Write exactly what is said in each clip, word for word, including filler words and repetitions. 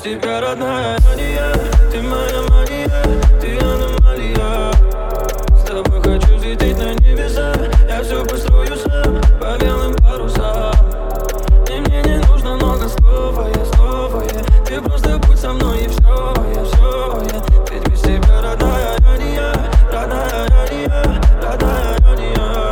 тебя, родная, мания, ты моя мания, ты аномалия. С тобой хочу взлететь на небеса, я все построю сам по белым парусам. И мне не нужно много слов, а я снова я. Ты просто будь со мной и все, я все я. Ведь без тебя, родная, мания, родная мания, родная мания.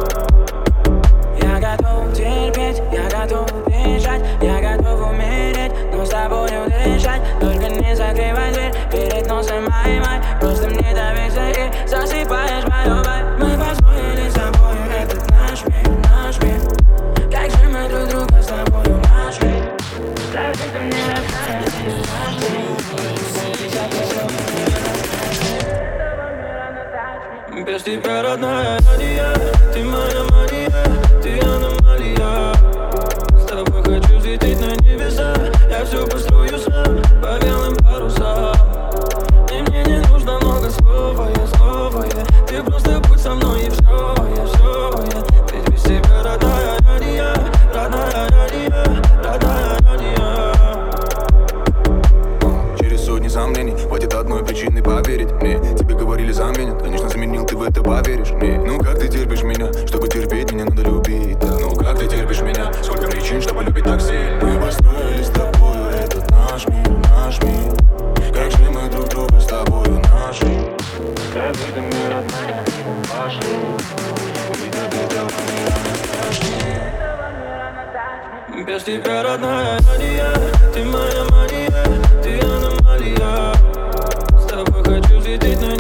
Я готов терпеть, я готов бежать, я готов умереть, но с тобою дышать. Только не закрывай дверь перед носом моей май. Просто мне доверься и засыпаешь мою вайб. Мы построили с собою этот наш мир, наш мир. Как же мы друг друга с тобою нашли. Скажи ты мне, родная, ты наш мир. Без тебя, родная мания, ты моя мания, ты аномалия. С тобой хочу взлететь на небеса, я все построю сам по белым парусам. И мне не нужно много слов, а я снова я. Ты просто будь со мной и все, я все я. Ведь без тебя, родная мания, родная мания, родная мания. Через сотни сомнений хватит одной причины поверить мне. Тебе говорили заменят, конечно заменил, ты в это поверишь мне. Ну как ты терпишь меня? Чтобы терпеть, меня надо любить, да. Ну как ты терпишь меня? Сколько причин, чтобы любить так сильно. Мы построили с тобою этот наш мир, наш мир. Как же мы друг друга с тобою нашли. Скажи ты мне, родная, пошли. Увидеть без этого не Без тебя, родная мания, ты моя мания, ты аномалия. С тобой хочу взлететь на